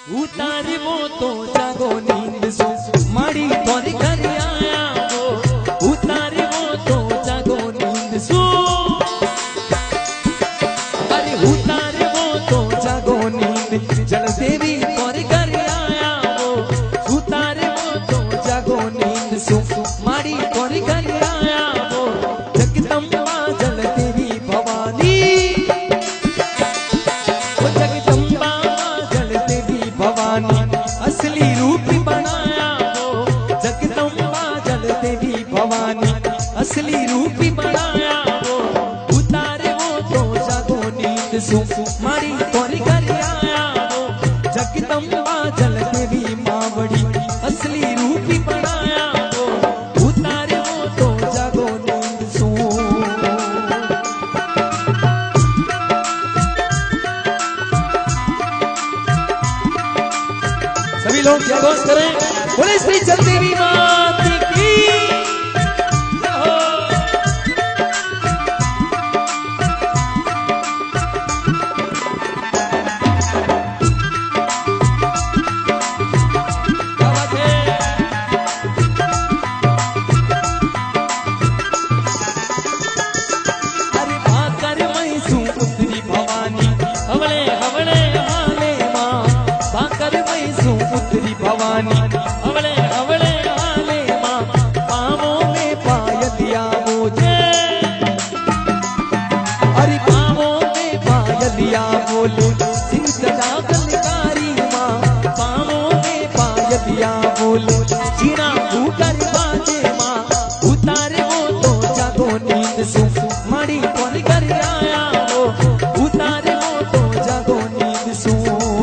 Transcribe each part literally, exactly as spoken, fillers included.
उतारी वो तो जागो नींद सो माड़ी तोरी घर आया वो उतारी वो तो जागो नींद सो अरे उतारी वो तो जागो नींद जल देवी तोरी घर आया वो उतारी वो तो जागो नींद सो माड़ी तोरी घर आया वो जगदम्बा जल देवी भवानी वो जगदम्बा जल देवी भवानी असली रूप बनाया वो जगदम्बा जल देवी भवानी असली रूप बनाया वो उतारे वो तो जागो नींद सो मारी तोरी घर आया वो जगदम्बा जल देवी मावड़ी असली रूप बनाया वो उतारे वो तो जागो नींद सो। सभी लोग जयघोष करें, बोले श्री जल देवी मात की जय हो। क्या बात है। अरे भाकर मैसू उतरी भवानी हवले हवले हाले माँ भाकर मैसू उतरी भवानी हवले हवले हाले माँ पाँवों में पायलिया मुझे अरे पाँवों में पायलिया बोले सिंह सदा कलकारी माँ पाँवों में पायलिया बोले जीना ऊपर बाजे माँ उतारे वो तो जागो नींद सो माड़ी कौन कर आया वो उतारे वो तो जागो नींद सो।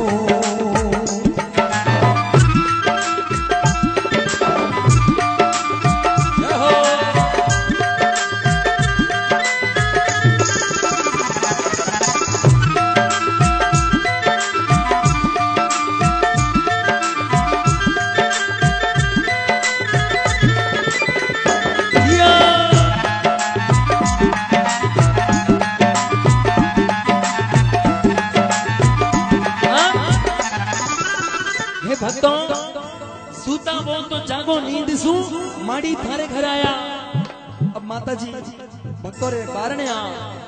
हे भक्तों सूता वो तो जागो नींद सू माड़ी थारे घर आया। अब माता जी भक्तों रे बारने आ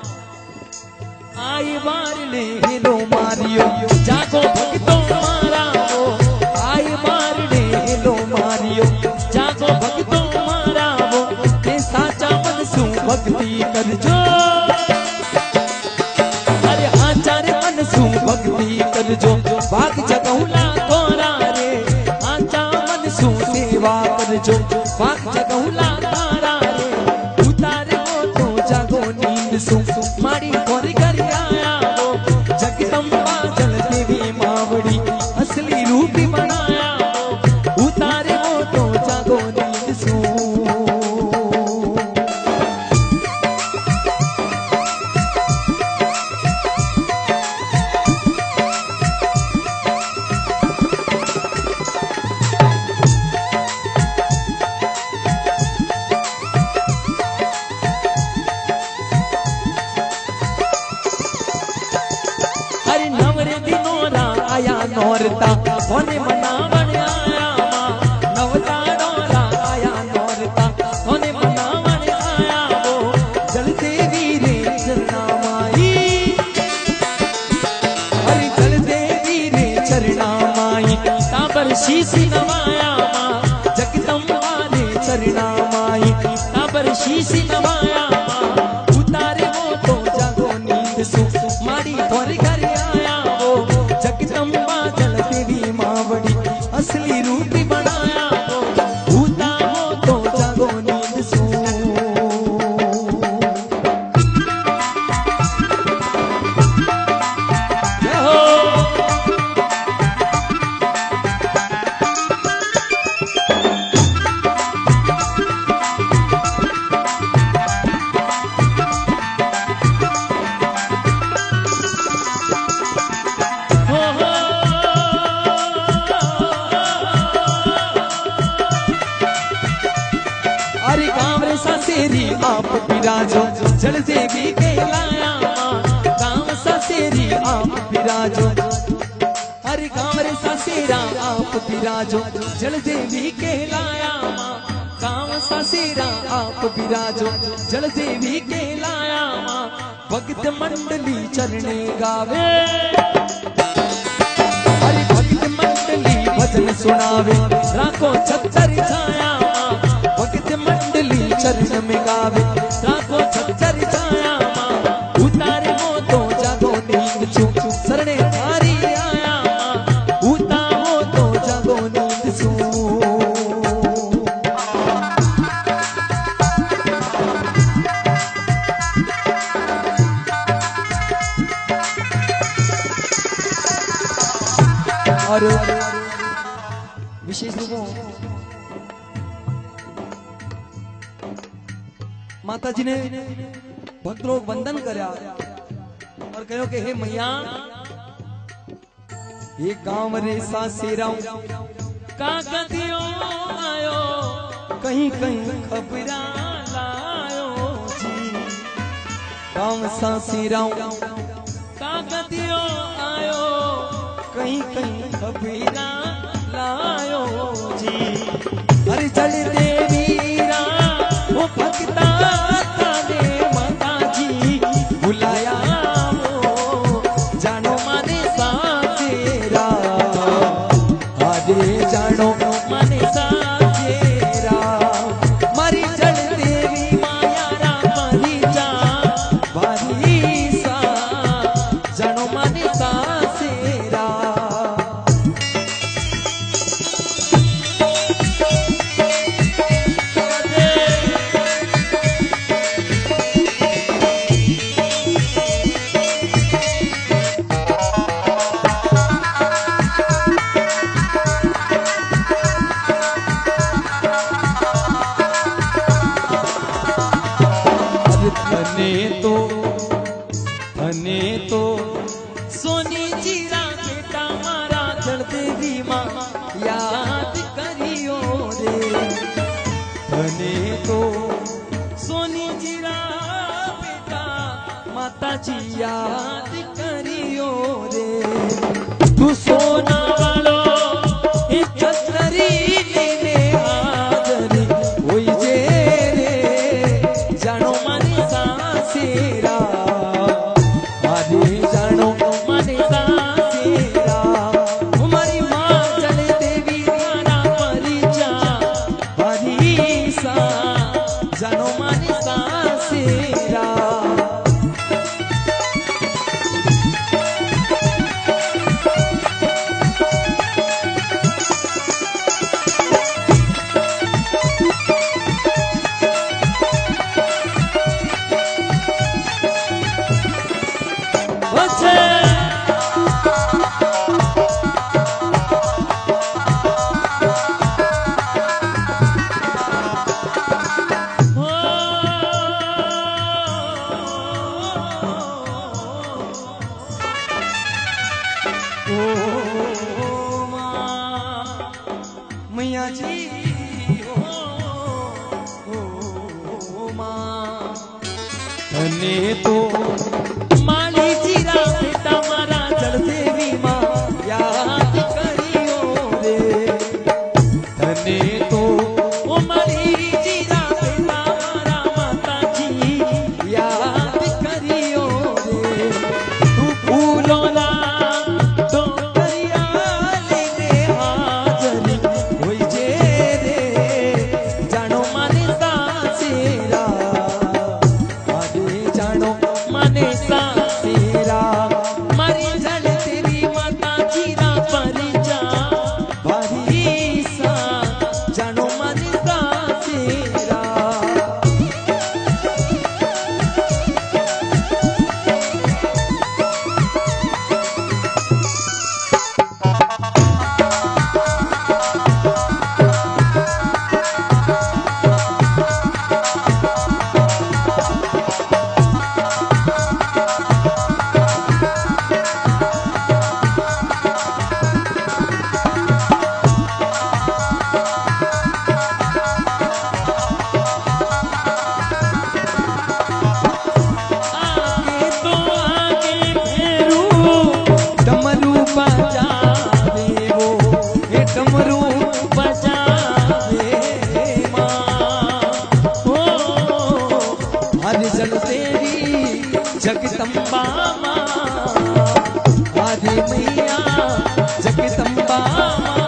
आई बारने हेलो मारियो जागो भक्तों मारा वो आई बारने हेलो मारियो जागो भक्तों मारा वो ते साचा मन सू भक्ति कर जो अरे आचार्य मन सू भक्ति कर जो भाग जगहुला तोरा रे आचा मन सू सेवा कर जो भाग जगहुला तारा रे उतारे वो तो जागो नींद सू माड़ी कोरी कर आया वो जगदम्बा जल देवी मावड़ी असली रूप बनाया वो उतारे वो तो जागो नींद सू। अरे नवरे दिनोरा आया नौरता कोने मनावन आया माँ नवता नौरा आया नौरता कोने मनावन आया वो जल देवी रे चरना माई अरे जल देवी रे चरना माई ताबर शीश नवाया माँ जगदम्बा रे चरना माई ताबर शीश नवाया माँ उतारे वो तो जागो नींद सो माड़ी तोरी घर आया वो जगदम्बा जल देवी मावड़ी असली रूप बनाया वो उता वो तो जागो नींद सो। जय हो। अरे गाँव रे ससेरी आप विराजो जल देवी के लाया माँ गाँव ससेरी आप विराजो अरे गाँव रे सासेरा आप विराजो जल देवी कहलाया माँ गाँव सासेरा आप विराजो जल देवी कहलाया माँ भक्त मंडली चरणे गावे हरि भक्त मंडली भजन सुनावे राखो छतर छाया माँ भक्त मंडली चरण में गावे राखो छतर छाया माँ उतारे हो तो जागो नींद छू शरणे थारी आया माँ उतारो तो जागो नींद छू और विशेष रूपों माता जी ने भक्त लोग वंदन करया और कहो कि हे मैया ये गांव रे सासेराऊ का गदियो आयो कहीं कहीं खबरा लायो जी गांव सासेराऊ का गदियो आयो कहीं कहीं खबरा लायो जी अरे चल देवीरा वो भक्ता ताने माता जी बुलाया वो जानो माने सासेरा आजे जानो माने सासेरा मारी चल देवी माया रा मारी जा बारी सा जानो माने सासेरा धने तो धने तो सोनी जीरा बेटा मारा जल देवी माँ याद करियो रे धने तो सोनी जीरा बेटा माता जी याद करियो रे तू सोना वालो एक छतरी लेने हाजरी होई जे रे जानो माने सासेरा मारे जानो माने सासेरा हमारी माँ चल देवी माना परिचा बारी सा जानो माने सासेरा मैया जी ओ, ओ, ओ माँ धने तो माली जीरा बेटा मारा जल देवी माँ याद करियो रे धने तो ओ माली जीरा बेटा मारा माता जी याद करियो रे तू फूलों ना तो करिया लेने हाजरी होई जे रे जानो माने सासेरा आजे जानो डमरू बजावे माँ। ओ हर जल तेरी जगदम्बा माँ, आधे मैया जगदम्बा माँ।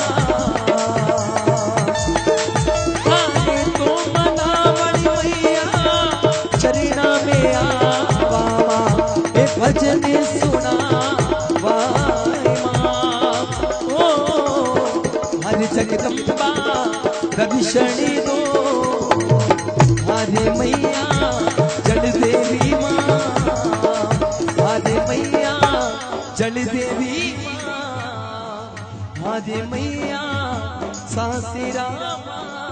आगे तो मनावण मैया चरना में आवा माँ, एक भजन सुना वाई माँ। ओ हर जगदम्बा दर्शन दो, आधे मैया जल देवी माँ, आधे मैया जल देवी माँ, आधे मैया सासिरा माँ।